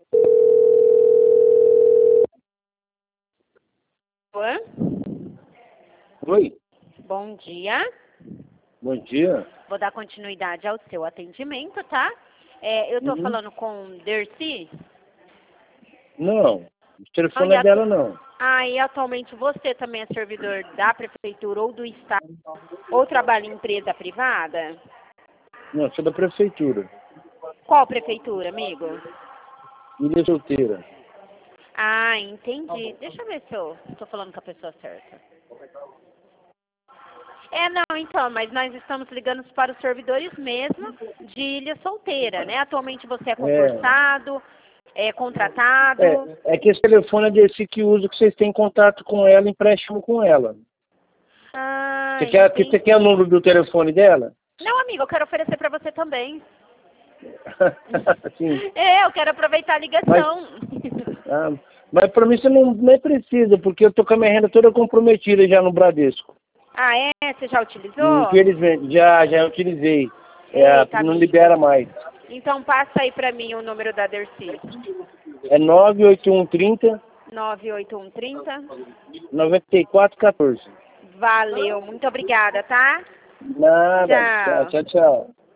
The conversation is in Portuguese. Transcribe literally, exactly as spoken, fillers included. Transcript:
Oi? Oi, Bom dia. bom dia. Vou dar continuidade ao seu atendimento, tá? É, eu tô Uhum. falando com Dercy. Não, o telefone Olha, é dela não. Ah, e atualmente você também é servidor da prefeitura ou do estado ou trabalha em empresa privada? Não, sou da prefeitura. Qual prefeitura, amigo? Ilha Solteira. Ah, entendi. Deixa eu ver se eu estou falando com a pessoa certa. É, não, então, mas nós estamos ligando para os servidores mesmo de Ilha Solteira, né? Atualmente você é concursado, é contratado. É, é que esse telefone é desse que usa, que vocês têm contato com ela, empréstimo com ela. Ah, Você quer, que- você entendi. quer o número do telefone dela? Não, amigo, eu quero oferecer para você também. Sim. É, eu quero aproveitar a ligação. Ah, mas para mim você não nem precisa, porque eu tô com a minha renda toda comprometida já no Bradesco. Ah, é? Você já utilizou? Infelizmente, já, já utilizei. É, Eita, não amigo. libera mais. Então passa aí pra mim o número da Dercy. É nove oito um trinta, nove oito um trinta. noventa e quatro quatorze. Valeu, muito obrigada, tá? Nada. Tchau. Tchau, tchau, tchau.